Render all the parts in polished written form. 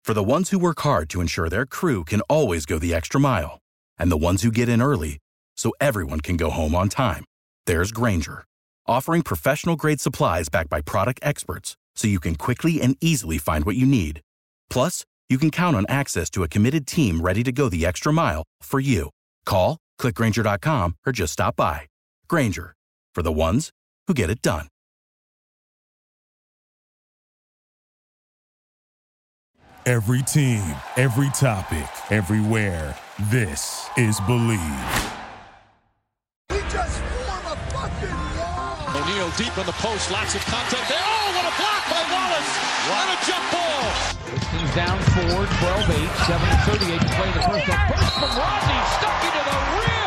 For the ones who work hard to ensure their crew can always go the extra mile, and the ones who get in early so everyone can go home on time, there's Grainger, offering professional-grade supplies backed by product experts so you can quickly and easily find what you need. Plus, you can count on access to a committed team ready to go the extra mile for you. Call, click Grainger.com, or just stop by. Grainger, for the ones who get it done. Every team, every topic, everywhere. This is Believe. He just formed a fucking wall. O'Neal deep in the post, lots of contact there. Oh, what a block by Wallace! What a jump ball! Pistons down 4, 12-8, 7:38 to play the first. A burst from Rodney, stuck into the rim.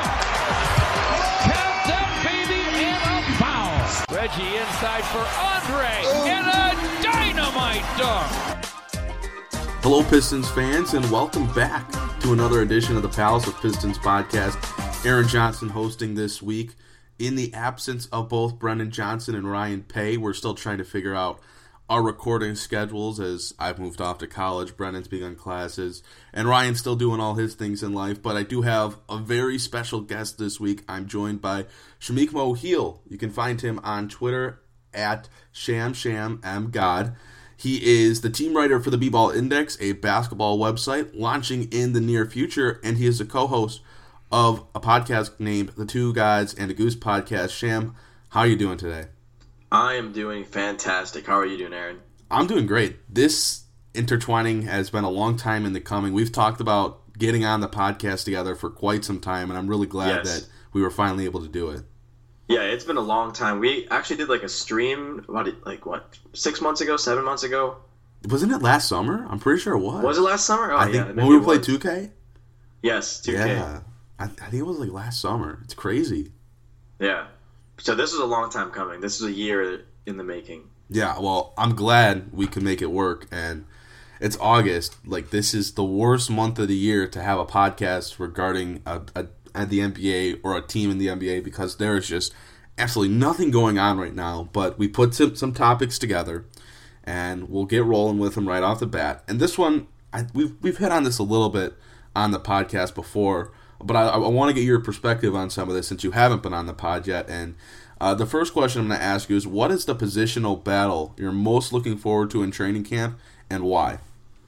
Count them, baby, and a foul. Reggie inside for Andre, and a dynamite dunk. Hello, Pistons fans, and welcome back to another edition of the Palace of Pistons podcast. Aaron Johnson hosting this week. In the absence of both Brendan Johnson and Ryan Paye, we're still trying to figure out our recording schedules as I've moved off to college. Brendan's begun classes, and Ryan's still doing all his things in life. But I do have a very special guest this week. I'm joined by Shameik Mohiel. You can find him on Twitter at ShamShamMGod. He is the team writer for the B-Ball Index, a basketball website launching in the near future, and he is the co-host of a podcast named The Two Guys and a Goose podcast. Sham, how are you doing today? I am doing fantastic. How are you doing, Aaron? I'm doing great. This intertwining has been a long time in the coming. We've talked about getting on the podcast together for quite some time, and I'm really glad that we were finally able to do it. Yeah, it's been a long time. We actually did like a stream about 6 months ago, 7 months ago. Wasn't it last summer? I'm pretty sure it was. Was it last summer? Oh, I think when we played 2K? Yes, 2K. Yeah. I think it was like last summer. It's crazy. Yeah. So this was a long time coming. This is a year in the making. Yeah, well, I'm glad we can make it work, and it's August. Like, this is the worst month of the year to have a podcast regarding the NBA or a team in the NBA because there is just absolutely nothing going on right now. But we put some topics together, and we'll get rolling with them right off the bat. And this one, we've hit on this a little bit on the podcast before, but I want to get your perspective on some of this since you haven't been on the pod yet. And the first question I'm going to ask you is, what is the positional battle you're most looking forward to in training camp, and why?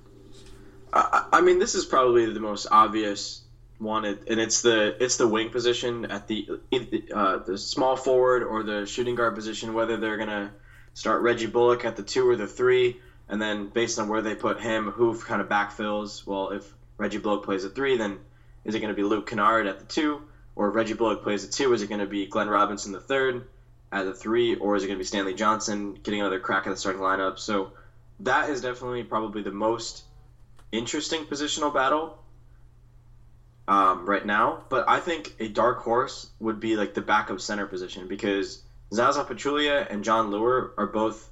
I mean, this is probably the most obvious one, and it's the wing position at the small forward or the shooting guard position, whether they're going to start Reggie Bullock at the 2 or the 3, and then based on where they put him, who kind of backfills. Well, if Reggie Bullock plays at 3, then is it going to be Luke Kennard at the 2? Or if Reggie Bullock plays at 2, is it going to be Glenn Robinson the 3rd at the 3? Or is it going to be Stanley Johnson getting another crack at the starting lineup? So that is definitely probably the most interesting positional battle right now. But I think a dark horse would be like the backup center position, because Zaza Pachulia and John Lure are both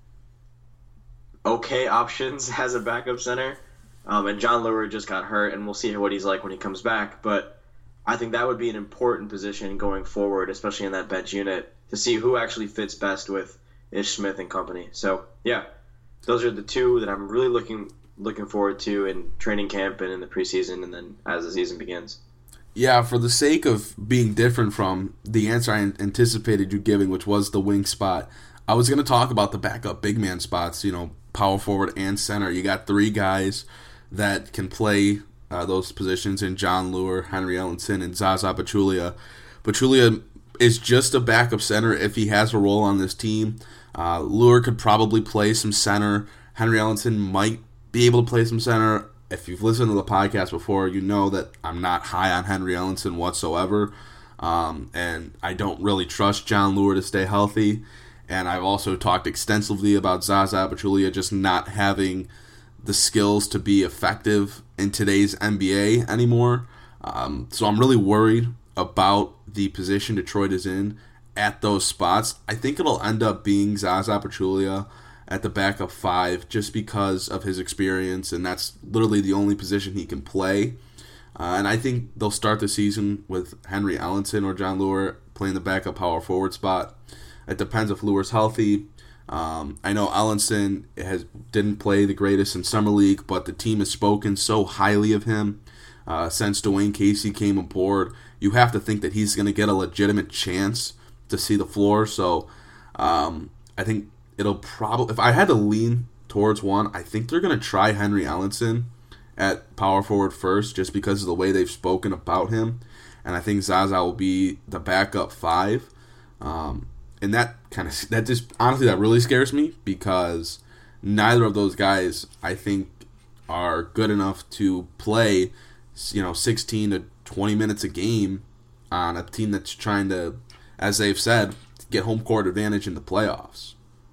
okay options as a backup center. And John Lure just got hurt, and we'll see what he's like when he comes back. But I think that would be an important position going forward, especially in that bench unit, to see who actually fits best with Ish Smith and company. So, yeah, those are the two that I'm really looking forward to in training camp and in the preseason, and then as the season begins. Yeah, for the sake of being different from the answer I anticipated you giving, which was the wing spot, I was going to talk about the backup big man spots, power forward and center. You got 3 guys that can play those positions in John Lure, Henry Ellenson, and Zaza Pachulia. Pachulia is just a backup center if he has a role on this team. Lure could probably play some center. Henry Ellenson might be able to play some center. If you've listened to the podcast before, you know that I'm not high on Henry Ellenson whatsoever. And I don't really trust John Lure to stay healthy. And I've also talked extensively about Zaza Pachulia just not having the skills to be effective in today's NBA anymore. So I'm really worried about the position Detroit is in at those spots. I think it'll end up being Zaza Pachulia at the backup 5 just because of his experience, and that's literally the only position he can play. And I think they'll start the season with Henry Ellenson or John Lure playing the backup power forward spot. It depends if Lure's healthy. I know Ellenson didn't play the greatest in Summer League, but the team has spoken so highly of him since Dwayne Casey came aboard. You have to think that he's going to get a legitimate chance to see the floor. So I think it'll probably, if I had to lean towards one, I think they're going to try Henry Ellenson at power forward first, just because of the way they've spoken about him. And I think Zaza will be the backup 5. And that really scares me, because neither of those guys, I think, are good enough to play, 16 to 20 minutes a game on a team that's trying to, as they've said, get home court advantage in the playoffs.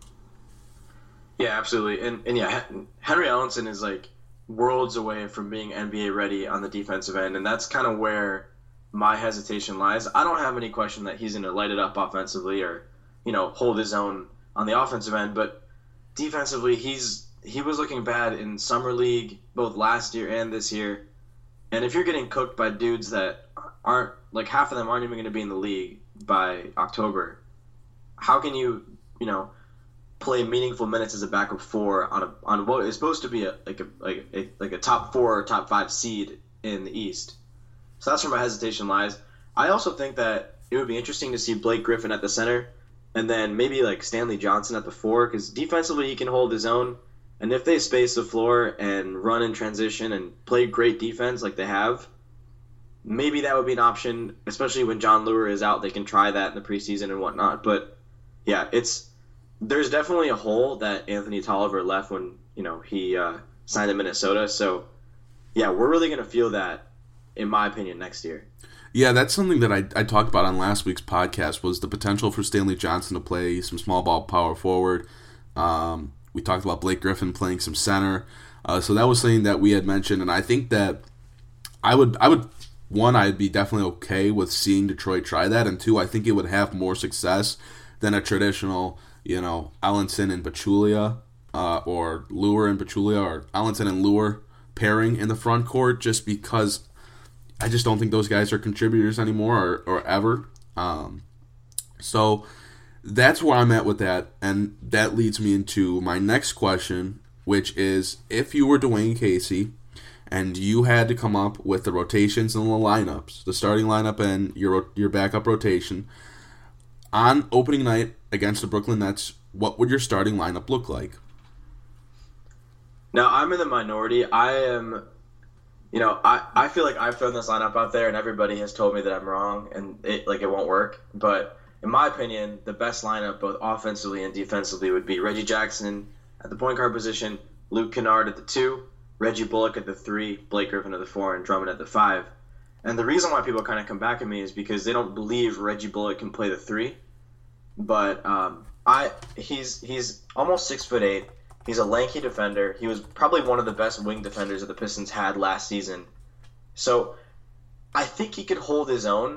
Yeah, absolutely. And yeah, Henry Ellenson is like worlds away from being NBA ready on the defensive end, and that's kind of where my hesitation lies. I don't have any question that he's going to light it up offensively or, hold his own on the offensive end, but defensively, he was looking bad in Summer League, both last year and this year. And if you're getting cooked by dudes that aren't, like, half of them aren't even going to be in the league by October, how can you, play meaningful minutes as a backup 4 on what is supposed to be a top 4 or top 5 seed in the East? So that's where my hesitation lies. I also think that it would be interesting to see Blake Griffin at the center, and then maybe like Stanley Johnson at the 4, because defensively he can hold his own. And if they space the floor and run in transition and play great defense like they have, maybe that would be an option, especially when John Lure is out. They can try that in the preseason and whatnot. But yeah, there's definitely a hole that Anthony Tolliver left when he signed in Minnesota. So yeah, we're really going to feel that, in my opinion, next year. Yeah, that's something that I talked about on last week's podcast, was the potential for Stanley Johnson to play some small ball power forward. We talked about Blake Griffin playing some center. So that was something that we had mentioned, and I think that I'd be definitely okay with seeing Detroit try that, and 2, I think it would have more success than a traditional, Ellenson and Pachulia, or Lure and Pachulia, or Ellenson and Lure pairing in the front court, just because I just don't think those guys are contributors anymore or ever. So that's where I'm at with that, and that leads me into my next question, which is, if you were Dwayne Casey and you had to come up with the rotations and the lineups, the starting lineup and your backup rotation, on opening night against the Brooklyn Nets, what would your starting lineup look like? Now, I'm in the minority. I feel like I've thrown this lineup out there, and everybody has told me that I'm wrong, and it won't work. But in my opinion, the best lineup, both offensively and defensively, would be Reggie Jackson at the point guard position, Luke Kennard at the 2, Reggie Bullock at the 3, Blake Griffin at the 4, and Drummond at the 5. And the reason why people kind of come back at me is because they don't believe Reggie Bullock can play the 3. But he's almost 6'8". He's a lanky defender. He was probably one of the best wing defenders that the Pistons had last season. So I think he could hold his own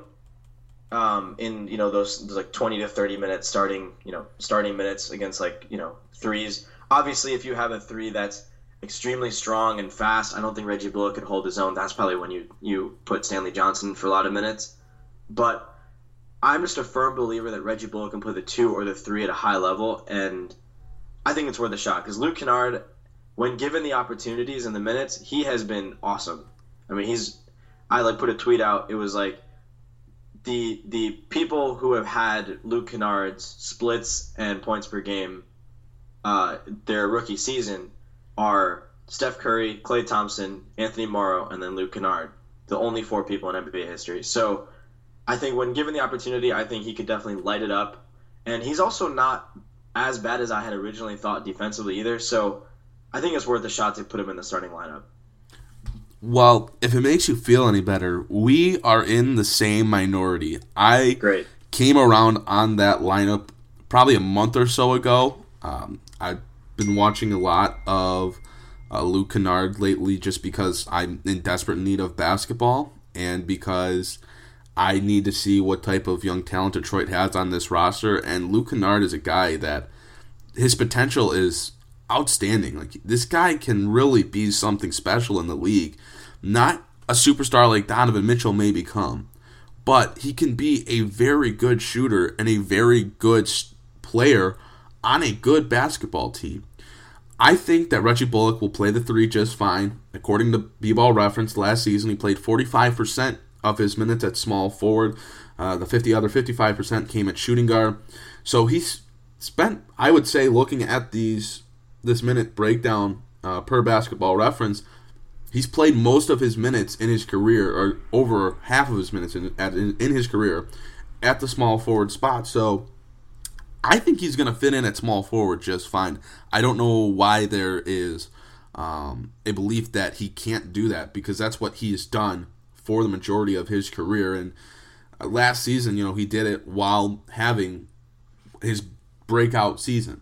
in those like 20 to 30 minutes starting minutes against threes. Obviously, if you have a 3 that's extremely strong and fast, I don't think Reggie Bullock could hold his own. That's probably when you put Stanley Johnson for a lot of minutes. But I'm just a firm believer that Reggie Bullock can play the 2 or the 3 at a high level, and I think it's worth a shot, because Luke Kennard, when given the opportunities and the minutes, he has been awesome. I mean, I put a tweet out. It was like the people who have had Luke Kennard's splits and points per game their rookie season are Steph Curry, Klay Thompson, Anthony Morrow, and then Luke Kennard, the only 4 people in NBA history. So I think when given the opportunity, I think he could definitely light it up. And he's also not as bad as I had originally thought defensively either. So I think it's worth a shot to put him in the starting lineup. Well, if it makes you feel any better, we are in the same minority. I came around on that lineup probably a month or so ago. I've been watching a lot of Luke Kennard lately, just because I'm in desperate need of basketball, and because I need to see what type of young talent Detroit has on this roster. And Luke Kennard is a guy that his potential is outstanding. Like, this guy can really be something special in the league. Not a superstar like Donovan Mitchell may become, but he can be a very good shooter and a very good player on a good basketball team. I think that Reggie Bullock will play the 3 just fine. According to B-Ball Reference, last season he played 45% of his minutes at small forward. The other 55% came at shooting guard. So he's spent, I would say, looking at this minute breakdown per Basketball Reference, he's played most of his minutes in his career, or over half of his minutes in his career, at the small forward spot. So I think he's going to fit in at small forward just fine. I don't know why there is a belief that he can't do that, because that's what he has done for the majority of his career. And last season, he did it while having his breakout season.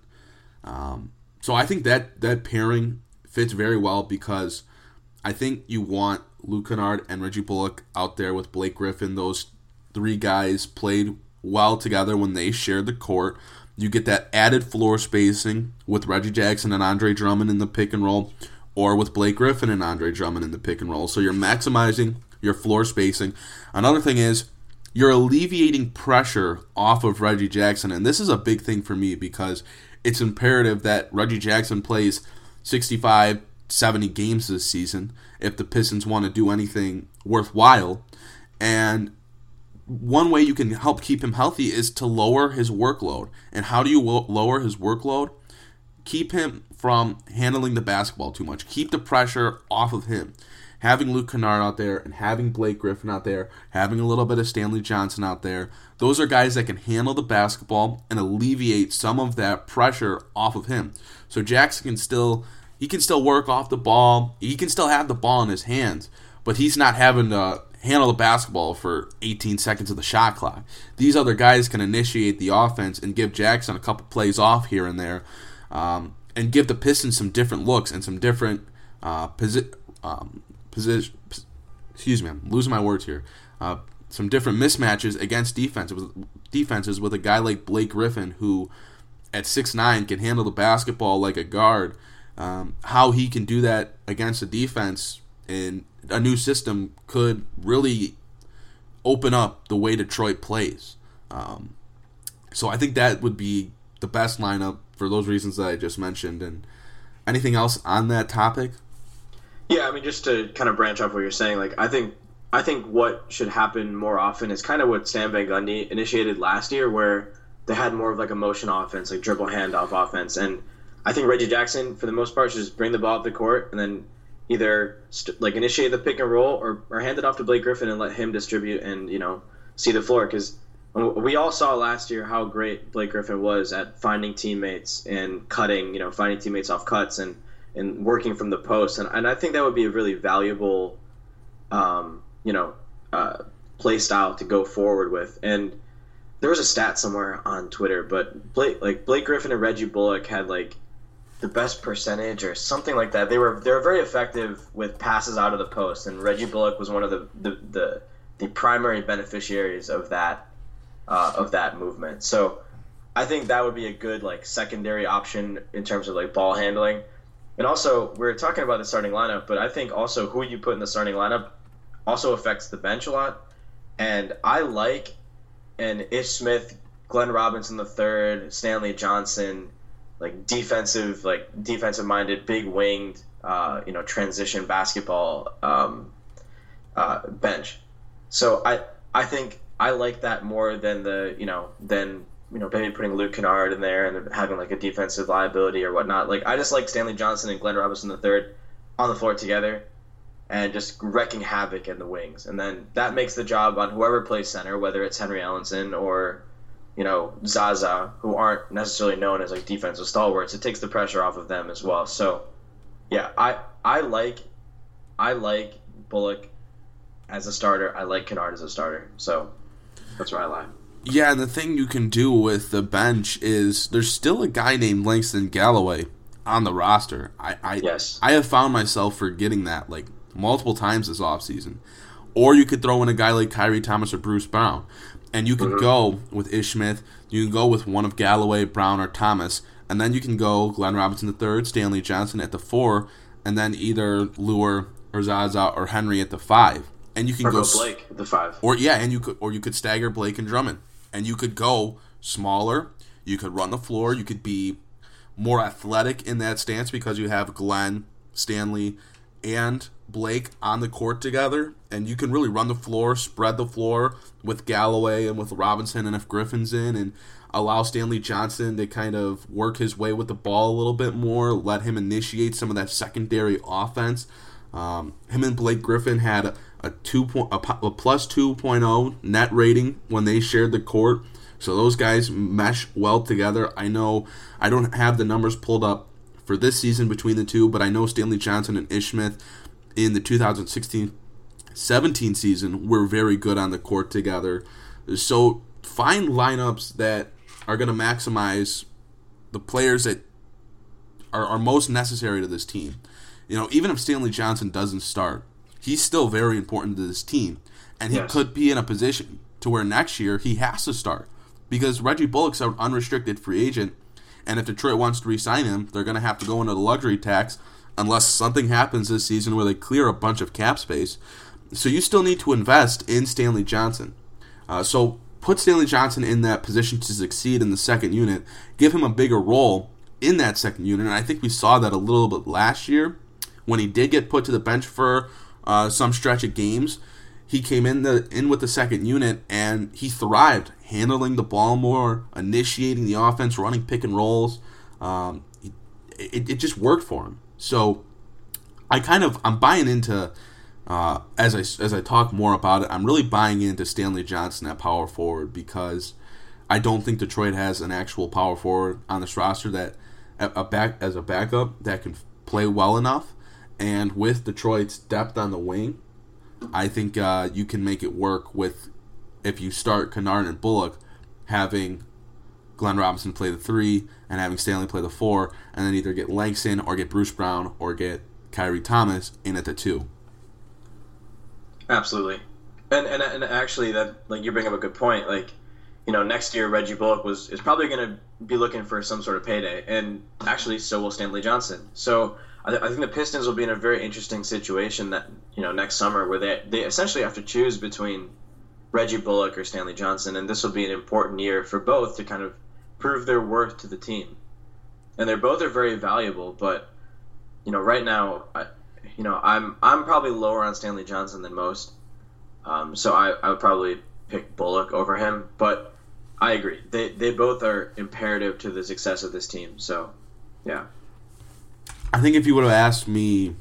So I think that pairing fits very well, because I think you want Luke Kennard and Reggie Bullock out there with Blake Griffin. Those 3 guys played well together when they shared the court. You get that added floor spacing with Reggie Jackson and Andre Drummond in the pick and roll, or with Blake Griffin and Andre Drummond in the pick and roll. So you're maximizing your floor spacing. Another thing is you're alleviating pressure off of Reggie Jackson, and this is a big thing for me, because it's imperative that Reggie Jackson plays 65, 70 games this season if the Pistons want to do anything worthwhile. And one way you can help keep him healthy is to lower his workload. And how do you lower his workload? Keep him from handling the basketball too much. Keep the pressure off of him. Having Luke Kennard out there and having Blake Griffin out there, having a little bit of Stanley Johnson out there, those are guys that can handle the basketball and alleviate some of that pressure off of him. So Jackson can still work off the ball. He can still have the ball in his hands, but he's not having to handle the basketball for 18 seconds of the shot clock. These other guys can initiate the offense and give Jackson a couple plays off here and there, and give the Pistons some different looks and some different excuse me, I'm losing my words here. Some different mismatches against defenses with a guy like Blake Griffin, who at 6'9" can handle the basketball like a guard. How he can do that against a defense in a new system could really open up the way Detroit plays. So I think that would be the best lineup for those reasons that I just mentioned. And anything else on that topic? Yeah, I mean, just to kind of branch off what you're saying, like I think what should happen more often is kind of what Stan Van Gundy initiated last year, where they had more of like a motion offense, like dribble handoff offense. And I think Reggie Jackson, for the most part, should just bring the ball up the court and then either initiate the pick and roll or hand it off to Blake Griffin and let him distribute and, see the floor. Because we all saw last year how great Blake Griffin was at finding teammates and cutting, finding teammates off cuts and working from the post. And I think that would be a really valuable, play style to go forward with. And there was a stat somewhere on Twitter, but Blake Griffin and Reggie Bullock had the best percentage or something like that. They were very effective with passes out of the post, and Reggie Bullock was one of the primary beneficiaries of that movement. So I think that would be a good secondary option in terms of ball handling. And also, we're talking about the starting lineup, but I think also who you put in the starting lineup also affects the bench a lot. And I like an Ish Smith, Glenn Robinson III, Stanley Johnson, defensive-minded, big-winged, transition basketball bench. So I think I like that more than maybe putting Luke Kennard in there and having a defensive liability or whatnot. I just like Stanley Johnson and Glenn Robinson III on the floor together and just wrecking havoc in the wings. And then that makes the job on whoever plays center, whether it's Henry Ellenson or Zaza, who aren't necessarily known as defensive stalwarts. It takes the pressure off of them as well. So yeah, I like Bullock as a starter. I like Kennard as a starter. So that's where I lie. Yeah, and the thing you can do with the bench is there's still a guy named Langston Galloway on the roster. Yes. I have found myself forgetting that multiple times this offseason. Or you could throw in a guy like Kyrie Thomas or Bruce Brown. And you could go with Ish Smith, you can go with one of Galloway, Brown, or Thomas, and then you can go Glenn Robinson III, Stanley Johnson at the 4, and then either Lure or Zaza or Henry at the 5. And you can go Blake at the 5. Or you could stagger Blake and Drummond. And you could go smaller. You could run the floor. You could be more athletic in that stance because you have Glenn, Stanley, and Blake on the court together, and you can really run the floor, spread the floor with Galloway and with Robinson, and if Griffin's in, and allow Stanley Johnson to kind of work his way with the ball a little bit more, let him initiate some of that secondary offense. Him and Blake Griffin had a plus 2.0 net rating when they shared the court, so those guys mesh well together. I know I don't have the numbers pulled up for this season between the two, but I know Stanley Johnson and Ish Smith in the 2016-17 season were very good on the court together. So find lineups that are going to maximize the players that are most necessary to this team. You know, even if Stanley Johnson doesn't start, he's still very important to this team. And he could be in a position to where next year he has to start. Because Reggie Bullock's an unrestricted free agent, and if Detroit wants to re-sign him, they're going to have to go into the luxury tax unless something happens this season where they clear a bunch of cap space. So you still need to invest in Stanley Johnson. So put Stanley Johnson in that position to succeed in the second unit. Give him a bigger role in that second unit. And I think we saw that a little bit last year when he did get put to the bench for some stretch of games. He came in with the second unit, and he thrived, handling the ball more, initiating the offense, running pick and rolls. It just worked for him. So I'm buying into, as I talk more about it, I'm really buying into Stanley Johnson at power forward because I don't think Detroit has an actual power forward on this roster that as a backup that can play well enough. And with Detroit's depth on the wing, I think you can make it work with, if you start Kennard and Bullock, having Glenn Robinson play the 3 and having Stanley play the 4, and then either get Langston or get Bruce Brown or get Kyrie Thomas in at the 2. Absolutely. And actually, that, like, you bring up a good point. Like, you know, next year Reggie Bullock is probably going to be looking for some sort of payday, and actually so will Stanley Johnson. So I think the Pistons will be in a very interesting situation that, you know, next summer where they essentially have to choose between Reggie Bullock or Stanley Johnson, and this will be an important year for both to kind of prove their worth to the team. And they're both very valuable, but, you know, right now, I'm probably lower on Stanley Johnson than most, so I would probably pick Bullock over him. But I agree, they both are imperative to the success of this team. So, yeah. I think if you would have asked me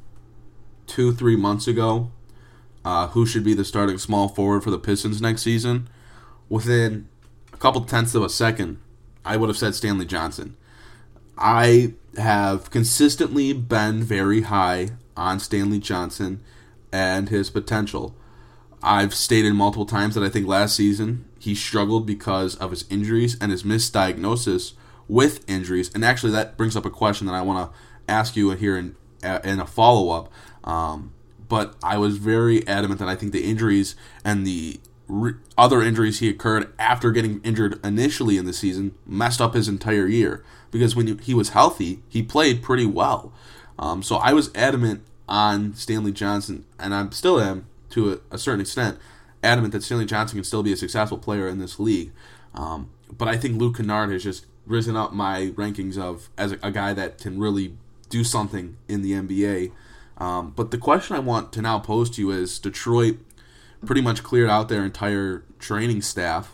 2-3 months ago who should be the starting small forward for the Pistons next season, within a couple tenths of a second, I would have said Stanley Johnson. I have consistently been very high on Stanley Johnson and his potential. I've stated multiple times that I think last season he struggled because of his injuries and his misdiagnosis with injuries. And actually that brings up a question that I want to ask you here in a follow-up. But I was very adamant that I think the injuries and the other injuries he occurred after getting injured initially in the season messed up his entire year. Because when he was healthy, he played pretty well. So I was adamant on Stanley Johnson, and I still am to a certain extent, adamant that Stanley Johnson can still be a successful player in this league. But I think Luke Kennard has just risen up my rankings as a guy that can really do something in the NBA. But the question I want to now pose to you is, Detroit pretty much cleared out their entire training staff.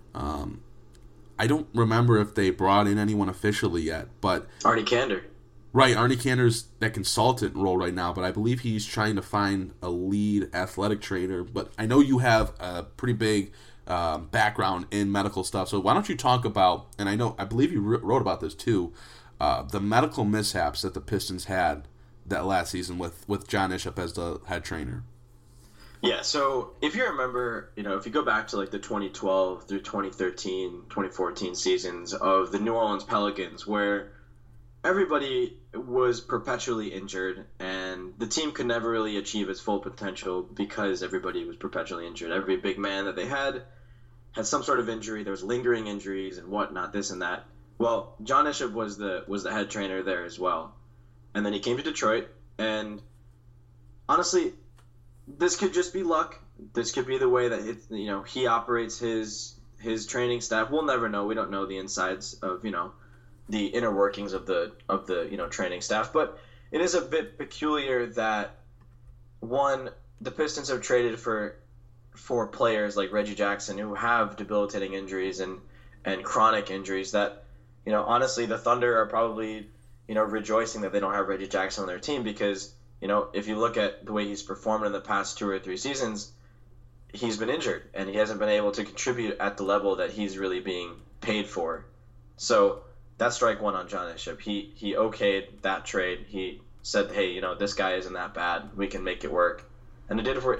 I don't remember if they brought in anyone officially yet, but Arnie Kander. Right, Arnie Kander's that consultant role right now, but I believe he's trying to find a lead athletic trainer. But I know you have a pretty big background in medical stuff, so why don't you talk about, and I believe you wrote about this too, the medical mishaps that the Pistons had that last season with John Ishop as the head trainer. Yeah, so if you remember, if you go back to like the 2012 through 2013, 2014 seasons of the New Orleans Pelicans, where everybody was perpetually injured and the team could never really achieve its full potential because everybody was perpetually injured. Every big man that they had some sort of injury. There was lingering injuries and whatnot, this and that. Well, John Ishop was the head trainer there as well. And then he came to Detroit, and honestly, this could just be luck. This could be the way that he operates his his training staff, we'll never know. We don't know the insides of, the inner workings of the training staff. But it is a bit peculiar that, one, the Pistons have traded for players like Reggie Jackson who have debilitating injuries and chronic injuries that, honestly, the Thunder are probably, rejoicing that they don't have Reggie Jackson on their team because, if you look at the way he's performed in the past 2 or 3 seasons, he's been injured and he hasn't been able to contribute at the level that he's really being paid for. So that's strike one on John Ishop. He okayed that trade. He said, hey, this guy isn't that bad. We can make it work. And it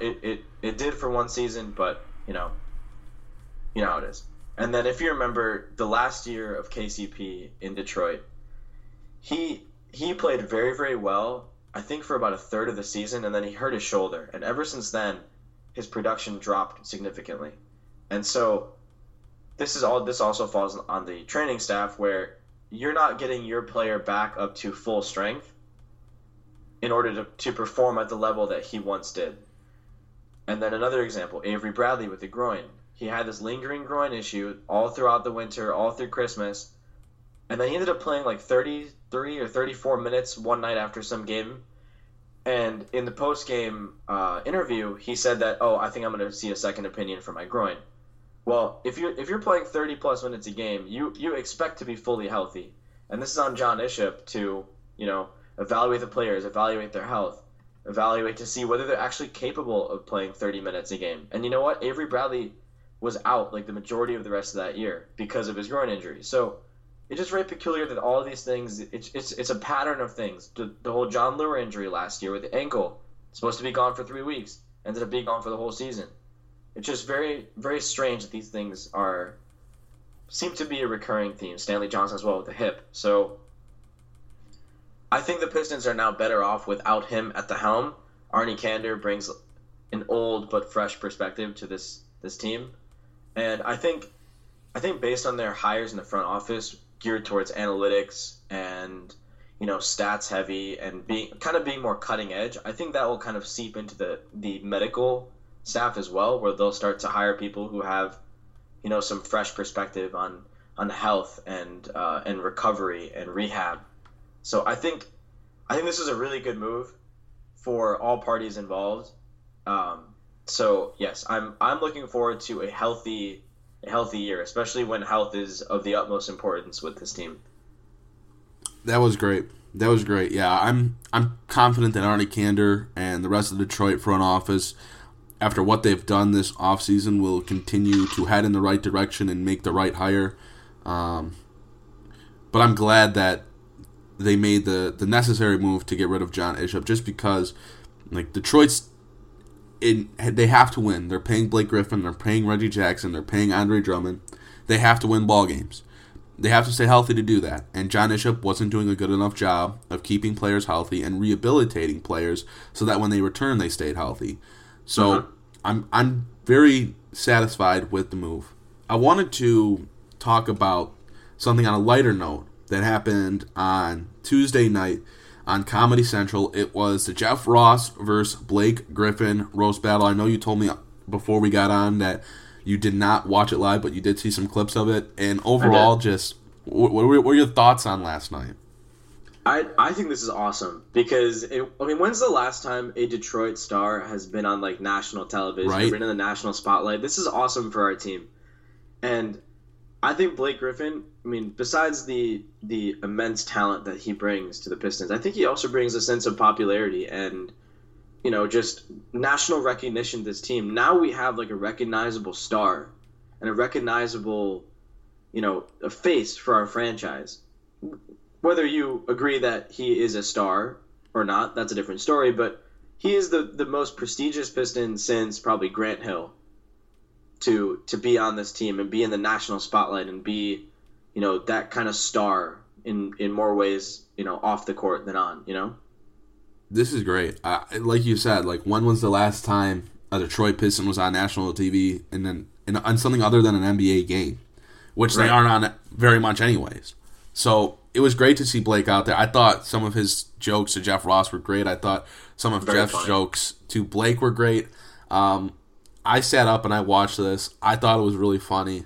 did for 1 season, but you know how it is. And then if you remember the last year of KCP in Detroit, he played very, very well, I think for about a third of the season, and then he hurt his shoulder. And ever since then, his production dropped significantly. And so this also falls on the training staff where you're not getting your player back up to full strength in order to perform at the level that he once did. And then another example, Avery Bradley with the groin. He had this lingering groin issue all throughout the winter, all through Christmas, and then he ended up playing like 33 or 34 minutes one night after some game. And in the post-game interview, he said that, I think I'm going to see a second opinion for my groin. Well, if you're playing 30-plus minutes a game, you expect to be fully healthy. And this is on John Ishop to, evaluate the players, evaluate their health, evaluate to see whether they're actually capable of playing 30 minutes a game. And you know what? Avery Bradley was out like the majority of the rest of that year because of his groin injury. So it's just very peculiar that all of these things, it's a pattern of things. The whole John Lure injury last year with the ankle, supposed to be gone for 3 weeks, ended up being gone for the whole season. It's just very, very strange that these things seem to be a recurring theme. Stanley Johnson as well with the hip. So I think the Pistons are now better off without him at the helm. Arnie Kander brings an old but fresh perspective to this team. And I think based on their hires in the front office geared towards analytics and, stats heavy and being more cutting edge, I think that will kind of seep into the medical staff as well, where they'll start to hire people who have, some fresh perspective on health and recovery and rehab. So I think this is a really good move for all parties involved. So yes, I'm looking forward to a healthy year, especially when health is of the utmost importance with this team. That was great. Yeah, I'm confident that Arnie Kander and the rest of the Detroit front office, after what they've done this offseason, will continue to head in the right direction and make the right hire. But I'm glad that they made the necessary move to get rid of John Ishop, just because Detroit's they have to win. They're paying Blake Griffin, they're paying Reggie Jackson, they're paying Andre Drummond. They have to win ball games. They have to stay healthy to do that. And John Ishop wasn't doing a good enough job of keeping players healthy and rehabilitating players so that when they return they stayed healthy. So I'm very satisfied with the move. I wanted to talk about something on a lighter note that happened on Tuesday night on Comedy Central. It was the Jeff Ross versus Blake Griffin roast battle. I know you told me before we got on that you did not watch it live, but you did see some clips of it. And overall, just what were your thoughts on last night? I think this is awesome because, when's the last time a Detroit star has been on national television, right? Been in the national spotlight? This is awesome for our team. And I think Blake Griffin, besides the immense talent that he brings to the Pistons, I think he also brings a sense of popularity and, just national recognition to this team. Now we have a recognizable star and a recognizable, a face for our franchise. Whether you agree that he is a star or not, that's a different story, but he is the most prestigious Piston since probably Grant Hill to be on this team and be in the national spotlight and be, that kind of star in more ways, off the court than on, This is great. Like you said, when was the last time a Detroit Piston was on national TV and then on something other than an NBA game, which they aren't on very much anyways. So it was great to see Blake out there. I thought some of his jokes to Jeff Ross were great. I thought some of Jeff's jokes to Blake were great. I sat up and I watched this. I thought it was really funny.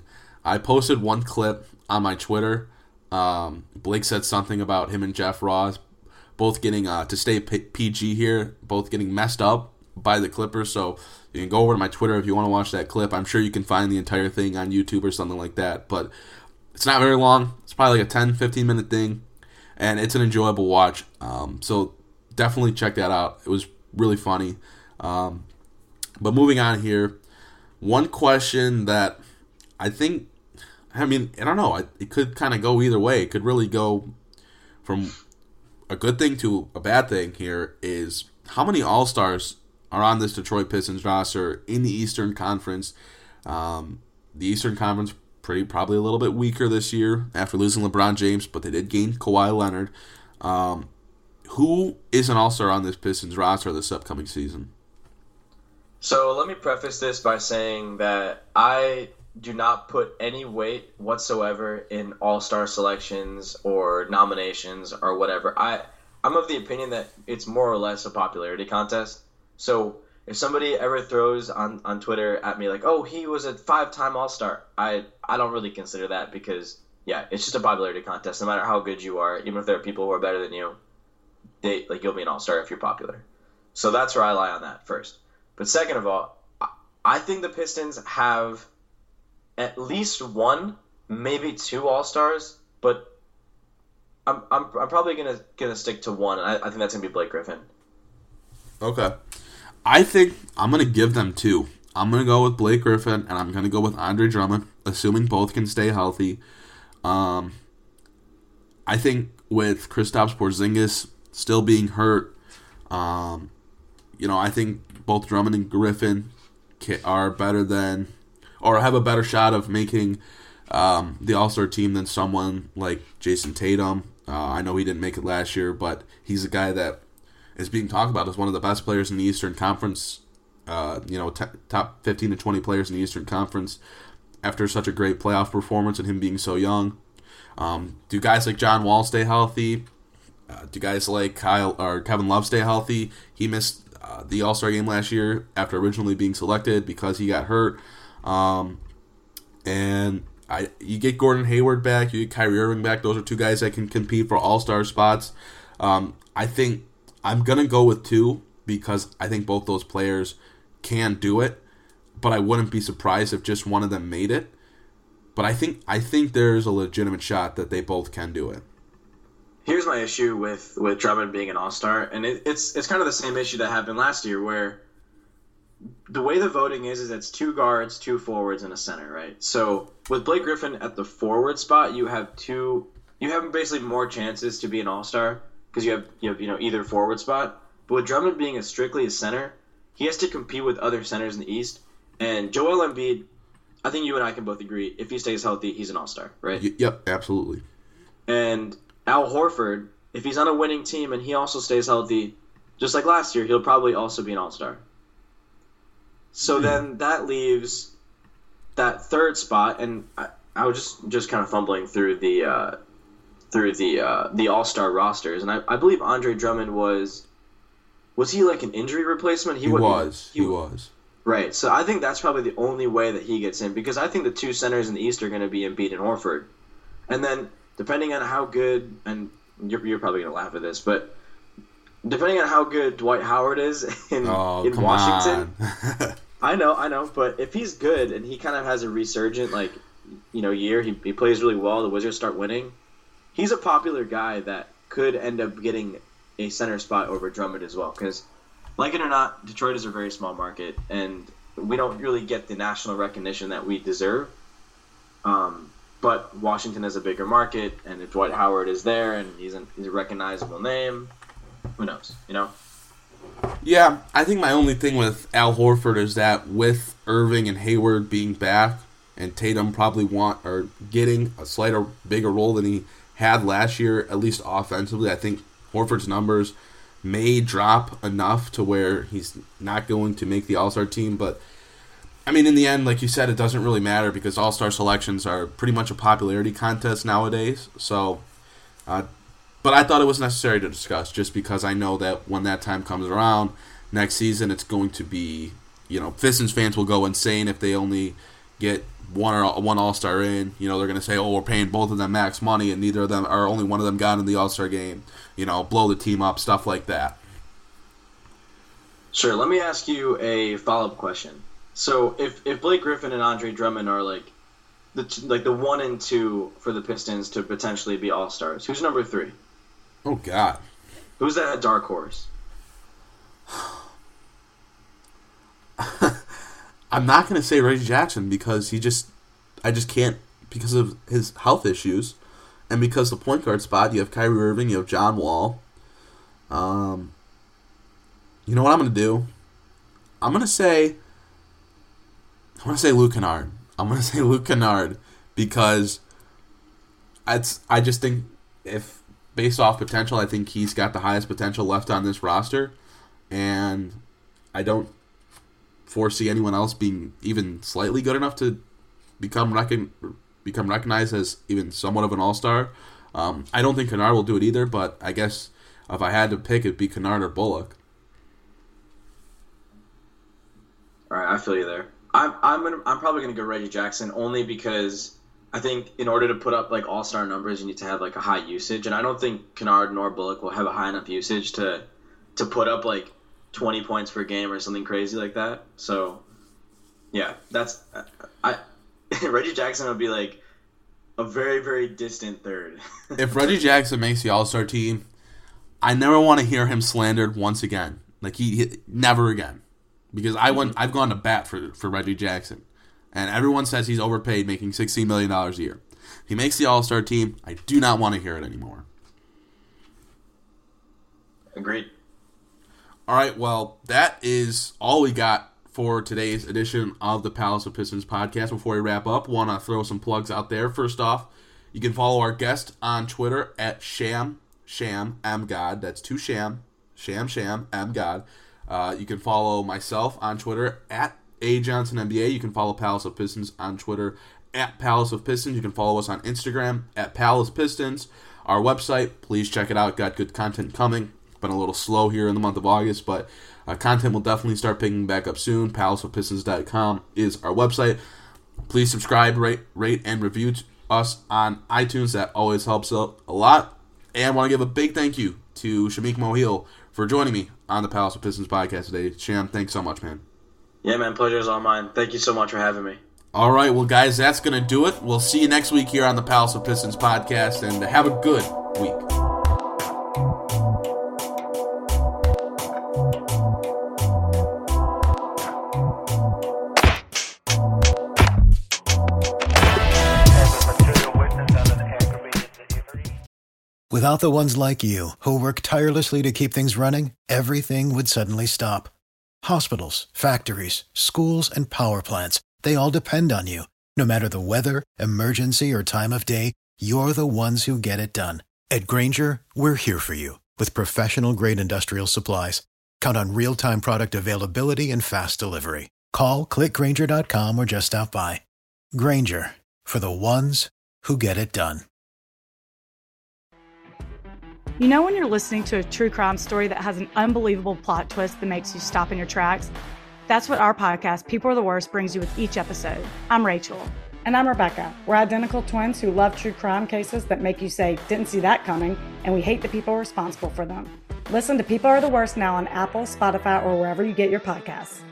I posted one clip on my Twitter. Blake said something about him and Jeff Ross both getting, to stay PG here, both getting messed up by the Clippers. So you can go over to my Twitter if you want to watch that clip. I'm sure you can find the entire thing on YouTube or something like that. But it's not very long. It's probably like a 10, 15-minute thing. And it's an enjoyable watch. So definitely check that out. It was really funny. But moving on here, one question that I don't know. It could kind of go either way. It could really go from a good thing to a bad thing here is how many All-Stars are on this Detroit Pistons roster in the Eastern Conference. The Eastern Conference probably a little bit weaker this year after losing LeBron James, but they did gain Kawhi Leonard. Who is an All-Star on this Pistons roster this upcoming season? So let me preface this by saying that I do not put any weight whatsoever in All-Star selections or nominations or whatever. I'm of the opinion that it's more or less a popularity contest. So if somebody ever throws on Twitter at me like, oh, he was a 5-time All-Star, I don't really consider that because, yeah, it's just a popularity contest. No matter how good you are, even if there are people who are better than you, you'll be an All-Star if you're popular. So that's where I lie on that first. But second of all, I think the Pistons have at least one, maybe 2 All-Stars, but I'm probably gonna stick to one, and I think that's gonna be Blake Griffin. Okay. I think I'm going to give them 2. I'm going to go with Blake Griffin, and I'm going to go with Andre Drummond, assuming both can stay healthy. I think with Kristaps Porzingis still being hurt, I think both Drummond and Griffin are better than, or have a better shot of making the All-Star team than someone like Jason Tatum. I know he didn't make it last year, but he's a guy that is being talked about as one of the best players in the Eastern Conference, top 15 to 20 players in the Eastern Conference after such a great playoff performance and him being so young. Do guys like John Wall stay healthy? Do guys like Kevin Love stay healthy? He missed the All-Star game last year after originally being selected because he got hurt. You get Gordon Hayward back, you get Kyrie Irving back. Those are 2 guys that can compete for All-Star spots. I think I'm going to go with 2 because I think both those players can do it, but I wouldn't be surprised if just one of them made it. But I think there's a legitimate shot that they both can do it. Here's my issue with Drummond being an All-Star, and it's kind of the same issue that happened last year where the way the voting is it's 2 guards, 2 forwards, and a center, right? So with Blake Griffin at the forward spot, you have basically more chances to be an All-Star because you have either forward spot. But with Drummond being strictly a center, he has to compete with other centers in the East. And Joel Embiid, I think you and I can both agree, if he stays healthy, he's an All-Star, right? Yep, absolutely. And Al Horford, if he's on a winning team and he also stays healthy, just like last year, he'll probably also be an All-Star. So then that leaves that third spot, and I was just kind of fumbling through the All-Star rosters, and I believe Andre Drummond was he like an injury replacement? He was. Right, so I think that's probably the only way that he gets in, because I think the 2 centers in the East are going to be Embiid and Horford. And then, depending on how good, and you're probably going to laugh at this, but depending on how good Dwight Howard is in Washington, I know, but if he's good and he kind of has a resurgent year, he plays really well, the Wizards start winning, he's a popular guy that could end up getting a center spot over Drummond as well, because like it or not, Detroit is a very small market, and we don't really get the national recognition that we deserve. But Washington is a bigger market, and if Dwight Howard is there and he's a recognizable name, who knows, Yeah, I think my only thing with Al Horford is that with Irving and Hayward being back, and Tatum probably getting a slighter bigger role than he had last year, at least offensively, I think Horford's numbers may drop enough to where he's not going to make the All-Star team. But, I mean, in the end, like you said, it doesn't really matter because All-Star selections are pretty much a popularity contest nowadays. So, but I thought it was necessary to discuss just because I know that when that time comes around next season, it's going to be, Pistons fans will go insane if they only get one All-Star in, they're going to say, oh, we're paying both of them max money, and neither of them, or only one of them got in the All-Star game. Blow the team up, stuff like that. Sure. Let me ask you a follow-up question. So if Blake Griffin and Andre Drummond are like the 1 and 2 for the Pistons to potentially be All-Stars, who's number 3? Oh God, who's that dark horse? I'm not going to say Reggie Jackson because I just can't, because of his health issues, and because the point guard spot, you have Kyrie Irving, you have John Wall. You know what I'm going to do? I'm going to say Luke Kennard. I'm going to say Luke Kennard because I just think, if based off potential, I think he's got the highest potential left on this roster, and I don't foresee anyone else being even slightly good enough to become recognized as even somewhat of an all-star. I don't think Kennard will do it either, but I guess if I had to pick, it'd be Kennard or Bullock. All right, I feel you there. I'm probably gonna go Reggie Jackson only because I think in order to put up like all-star numbers, you need to have like a high usage, and I don't think Kennard nor Bullock will have a high enough usage to put up like 20 points per game or something crazy like that. So, yeah, Reggie Jackson would be like a very, very distant third. If Reggie Jackson makes the All-Star team, I never want to hear him slandered once again. Like he never again, because I've gone to bat for Reggie Jackson, and everyone says he's overpaid, making $16 million a year. If he makes the All-Star team, I do not want to hear it anymore. Agreed. All right, well, that is all we got for today's edition of the Palace of Pistons podcast. Before we wrap up, want to throw some plugs out there. First off, you can follow our guest on Twitter at ShamMGod. That's 2 Sham MGod. You can follow myself on Twitter at AJohnsonNBA. You can follow Palace of Pistons on Twitter at Palace of Pistons. You can follow us on Instagram at Palace Pistons. Our website, please check it out. Got good content coming. Been a little slow here in the month of August, but content will definitely start picking back up soon. PalaceofPistons.com is our website. Please subscribe, rate, and review us on iTunes. That always helps out a lot. And I want to give a big thank you to Shamik Mohil for joining me on the Palace of Pistons podcast today. Sham, thanks so much, man. Yeah, man, pleasure is all mine. Thank you so much for having me. All right, well, guys, that's going to do it. We'll see you next week here on the Palace of Pistons podcast, and have a good week. Without the ones like you, who work tirelessly to keep things running, everything would suddenly stop. Hospitals, factories, schools, and power plants, they all depend on you. No matter the weather, emergency, or time of day, you're the ones who get it done. At Grainger, we're here for you with professional-grade industrial supplies. Count on real-time product availability and fast delivery. Call, click Grainger.com, or just stop by. Grainger, for the ones who get it done. You know when you're listening to a true crime story that has an unbelievable plot twist that makes you stop in your tracks? That's what our podcast, People Are the Worst, brings you with each episode. I'm Rachel. And I'm Rebecca. We're identical twins who love true crime cases that make you say, didn't see that coming, and we hate the people responsible for them. Listen to People Are the Worst now on Apple, Spotify, or wherever you get your podcasts.